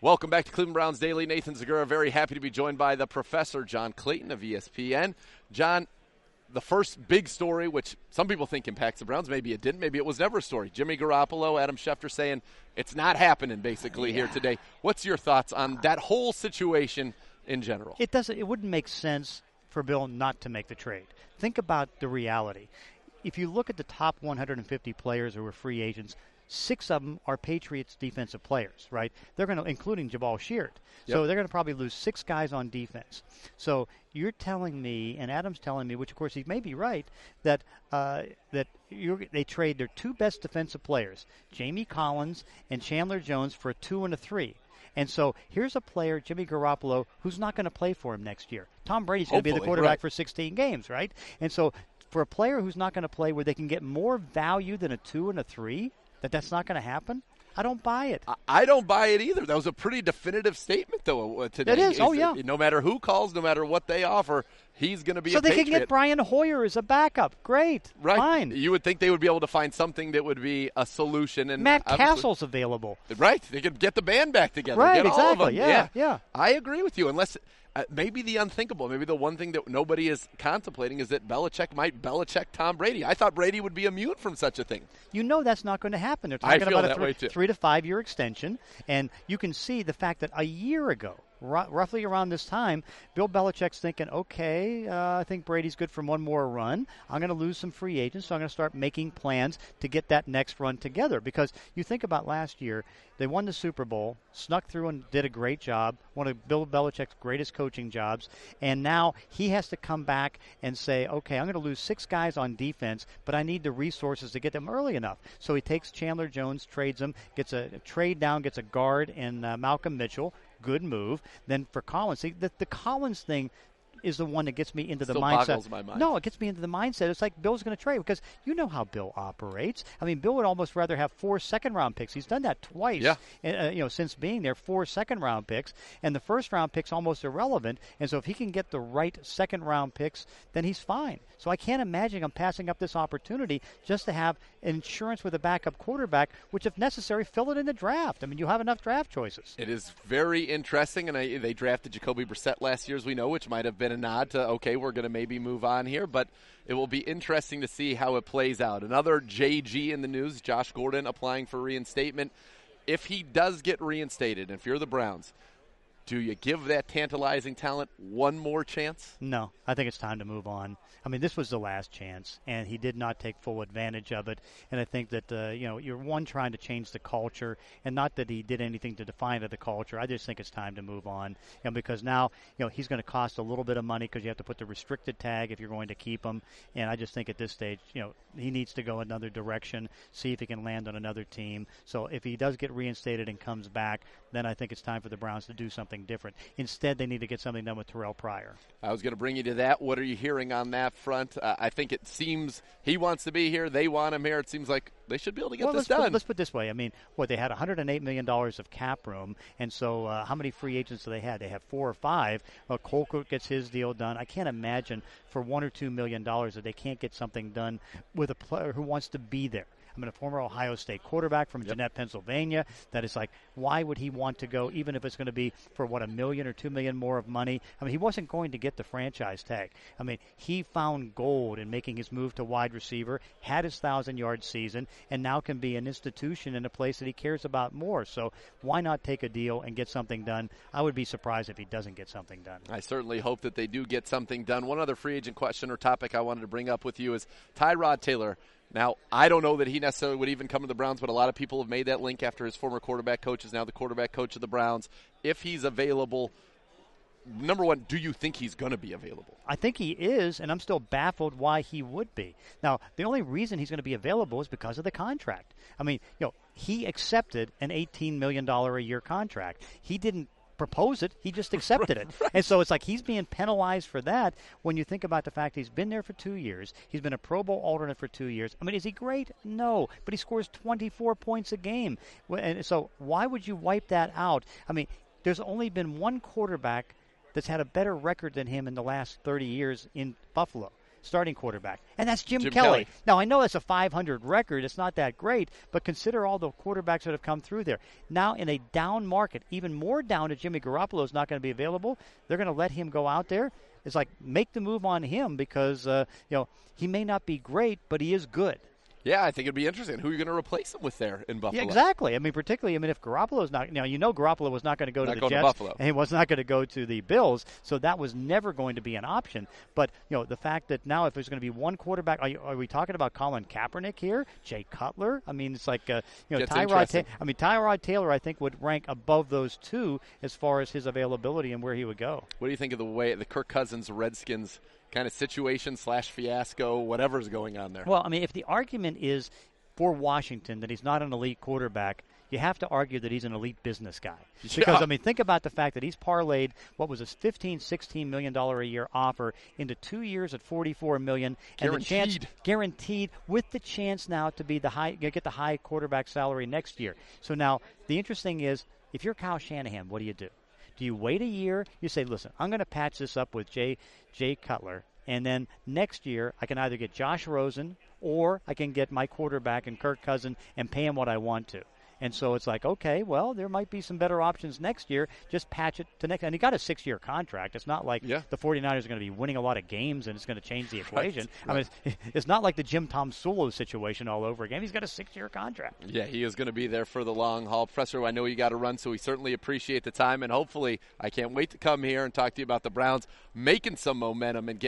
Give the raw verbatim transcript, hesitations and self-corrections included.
Welcome back to Cleveland Browns Daily. Nathan Zegura, very happy to be joined by the professor, John Clayton of E S P N. John, the first big story, which some people think impacts the Browns, maybe it didn't, maybe it was never a story. Jimmy Garoppolo, Adam Schefter saying it's not happening basically yeah. here today. What's your thoughts on that whole situation in general? It doesn't. It wouldn't make sense for Bill not to make the trade. Think about the reality. If you look at the top one hundred fifty players who are free agents, six of them are Patriots defensive players, right? They're going to, including Jabal Sheard. Yep. So they're going to probably lose six guys on defense. So you're telling me, and Adam's telling me, which of course he may be right, that uh, that you're, they trade their two best defensive players, Jamie Collins and Chandler Jones, for a two and a three. And so here's a player, Jimmy Garoppolo, who's not going to play for him next year. Tom Brady's going to be the quarterback right. for sixteen games, right? And so for a player who's not going to play where they can get more value than a two and a three, that that's not going to happen, I don't buy it. I don't buy it either. That was a pretty definitive statement, though, today. It is. Oh, yeah. No matter who calls, no matter what they offer, he's going to be so a Patriot. So they Patriot. can get Brian Hoyer as a backup. Great. Right. Fine. You would think they would be able to find something that would be a solution. And Matt Castle's available. Right. They could get the band back together. Right, get exactly. All of them. Yeah, yeah, yeah. I agree with you, unless – Uh, maybe the unthinkable, maybe the one thing that nobody is contemplating is that Belichick might Belichick Tom Brady. I thought Brady would be immune from such a thing. You know that's not going to happen. They're talking I feel about that a way three, too. three to five year extension, and you can see the fact that a year ago, r- roughly around this time, Bill Belichick's thinking, okay, uh, I think Brady's good for one more run. I'm going to lose some free agents, so I'm going to start making plans to get that next run together. Because you think about last year, they won the Super Bowl, snuck through and did a great job, one of Bill Belichick's greatest coaching jobs, and now he has to come back and say, okay, I'm going to lose six guys on defense, but I need the resources to get them early enough. So he takes Chandler Jones, trades him, gets a, a trade down, gets a guard in uh, Malcolm Mitchell. Good move. Then for Collins, see, the, the Collins thing is the one that gets me into the Still mindset. boggles my mind. No, it gets me into the mindset. It's like Bill's going to trade because you know how Bill operates. I mean, Bill would almost rather have four second-round picks. He's done that twice. Yeah. Uh, you know, since being there, four second-round picks, and the first-round pick's almost irrelevant. And so if he can get the right second-round picks, then he's fine. So I can't imagine him passing up this opportunity just to have insurance with a backup quarterback, which, if necessary, fill it in the draft. I mean, you have enough draft choices. It is very interesting, and I, they drafted Jacoby Brissett last year, as we know, which might have been a nod to, okay, we're going to maybe move on here, but it will be interesting to see how it plays out. Another J G in the news, Josh Gordon applying for reinstatement. If he does get reinstated, and if you're the Browns, do you give that tantalizing talent one more chance? No, I think it's time to move on. I mean, this was the last chance, and he did not take full advantage of it. And I think that, uh, you know, you're, one, trying to change the culture, and not that he did anything to define the culture. I just think it's time to move on. You know, because now, you know, he's going to cost a little bit of money because you have to put the restricted tag if you're going to keep him. And I just think at this stage, you know, he needs to go another direction, see if he can land on another team. So if he does get reinstated and comes back, then I think it's time for the Browns to do something different. Instead, they need to get something done with Terrell Pryor. I was going to bring you to that. What are you hearing on that front? Uh, I think it seems he wants to be here. They want him here. It seems like they should be able to get well, this let's done. Put, let's put it this way. I mean, what, they had one hundred eight million dollars of cap room, and so uh, how many free agents do they have? They have four or five. Well, Colquitt gets his deal done. I can't imagine for one or two million dollars that they can't get something done with a player who wants to be there. I mean, a former Ohio State quarterback from yep. Jeanette, Pennsylvania, that is like, why would he want to go, even if it's going to be for, what, a million or two million more of money? I mean, he wasn't going to get the franchise tag. I mean, he found gold in making his move to wide receiver, had his thousand-yard season, and now can be an institution in a place that he cares about more. So why not take a deal and get something done? I would be surprised if he doesn't get something done. I certainly hope that they do get something done. One other free agent question or topic I wanted to bring up with you is Tyrod Taylor. Now, I don't know that he necessarily would even come to the Browns, but a lot of people have made that link after his former quarterback coach is now the quarterback coach of the Browns. If he's available, number one, do you think he's going to be available? I think he is, and I'm still baffled why he would be. Now, the only reason he's going to be available is because of the contract. I mean, you know, he accepted an eighteen million dollars a year contract. He didn't propose it, he just accepted right, it. Right. And so it's like he's being penalized for that when you think about the fact he's been there for two years. He's been a Pro Bowl alternate for two years. I mean, is he great? No. But he scores twenty-four points a game. And so why would you wipe that out? I mean, there's only been one quarterback that's had a better record than him in the last thirty years in Buffalo. starting quarterback, and that's Jim, Jim Kelly. Kelly. Now, I know that's a five hundred record. It's not that great, but consider all the quarterbacks that have come through there. Now, in a down market, even more down if Jimmy Garoppolo is not going to be available, they're going to let him go out there. It's like make the move on him because, uh, you know, he may not be great, but he is good. Yeah, I think it'd be interesting. Who are you going to replace him with there in Buffalo? Yeah, exactly. I mean, particularly, I mean, if Garoppolo's not, you know, you know Garoppolo was not going to go Not to the going to Jets, Buffalo. and he was not going to go to the Bills, so that was never going to be an option. But, you know, the fact that now if there's going to be one quarterback, are, you, are we talking about Colin Kaepernick here? Jay Cutler? I mean, it's like, uh, you know, Gets Tyrod interesting. Ta- I mean, Tyrod Taylor, I think, would rank above those two as far as his availability and where he would go. What do you think of the way the Kirk Cousins Redskins kind of situation slash fiasco, whatever's going on there? Well, I mean, if the argument is for Washington that he's not an elite quarterback, you have to argue that he's an elite business guy. Yeah. Because, I mean, think about the fact that he's parlayed what was a fifteen, sixteen million dollars a year offer into two years at forty-four million dollars. And the chance Guaranteed. guaranteed with the chance now to be the high, get the high quarterback salary next year. So now the interesting is, if you're Kyle Shanahan, what do you do? Do you wait a year? You say, listen, I'm going to patch this up with Jay, Jay Cutler, and then next year I can either get Josh Rosen or I can get my quarterback and Kirk Cousins and pay him what I want to. And so it's like, okay, well, there might be some better options next year. Just patch it to next. And he got a six-year contract. It's not like yeah. the 49ers are going to be winning a lot of games and it's going to change the equation. Right. I mean, it's, it's not like the Jim Tom Solo situation all over again. He's got a six-year contract. Yeah, he is going to be there for the long haul. Professor, I know you got to run, so we certainly appreciate the time. And hopefully, I can't wait to come here and talk to you about the Browns making some momentum and getting